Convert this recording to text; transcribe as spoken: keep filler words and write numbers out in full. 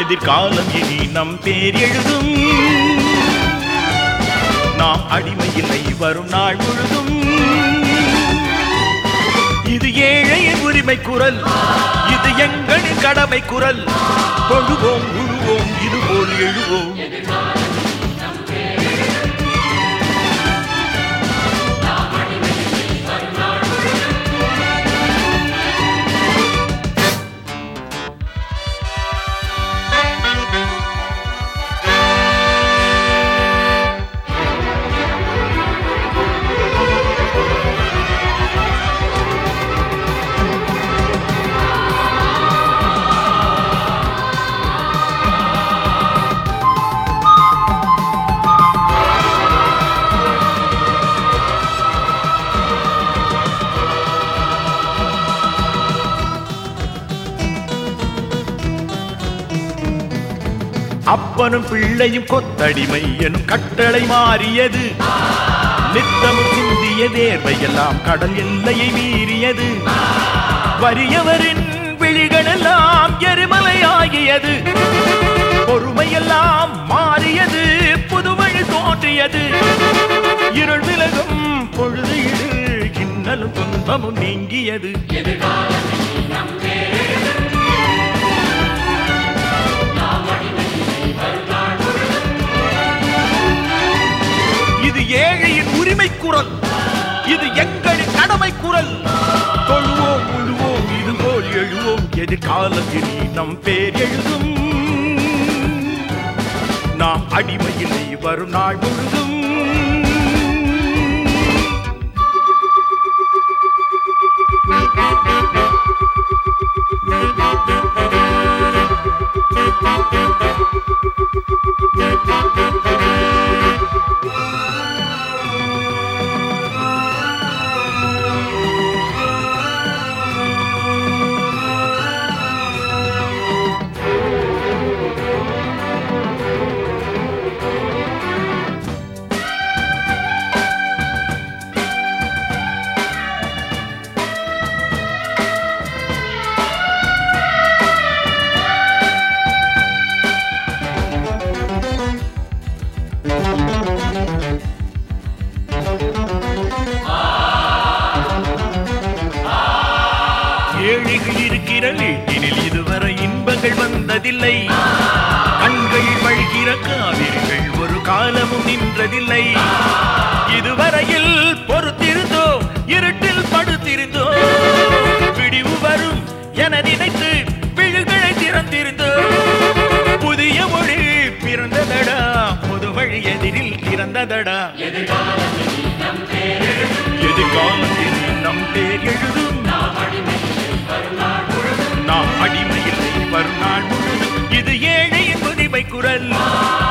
எதிர்காலம் இனி நம் பேர் எழுதும். நாம் அடிமையில்லை வரும் நாள் முழுதும். இது ஏழையின் உரிமை குரல், இது எங்களின் கடமை குரல். தொழுவோம் உழுவோம் இதுபோல் எழுவோம். அப்பனும் பிள்ளையும் கொத்தடிமை எனும் கட்டளை மாறியது. நித்தமும் சிந்திய தேர்வையெல்லாம் கடல் எல்லையை மீறியது. வறியவரின் விழிகளெல்லாம் எரிமலையாகியது. பொறுமையெல்லாம் மாறியது, புதுவழி தோன்றியது. இருள் விலகும் பொழுது இடு இன்னலும் துன்பமும் நீங்கியது. இது ஏழையின் உரிமை குரல், இது எங்களின் கடமை குரல். தொழுவோம் உழுவோம் இதுபோல் எழுவோம். எதிர்காலத்தில் நம் பேர் எழுதும். நாம் அடிமையில்லை வரும் நாள் முழுதும். ஏழைகள் இருக்கிற வீட்டினில் இதுவரை இன்பங்கள் வந்ததில்லை. கண்கள் வழிகிற காவிரிகள் ஒரு காலமும் நின்றதில்லை. இதுவரையில் பொறுத்திருந்தோ இருட்டில் படுத்திருந்தோ. விடிவு வரும் என நினைத்து விழிகளை திறந்திருந்தோ. புதிய மொழி பிறந்ததடா, புது வழி எதிரில் திறந்ததடா. எதிர்காலத்தில் நம் பேர் எழுதும். நாம் அடிமையில்லை வரும் நாள் முழுதும். இது ஏழையின் உரிமை குரல்.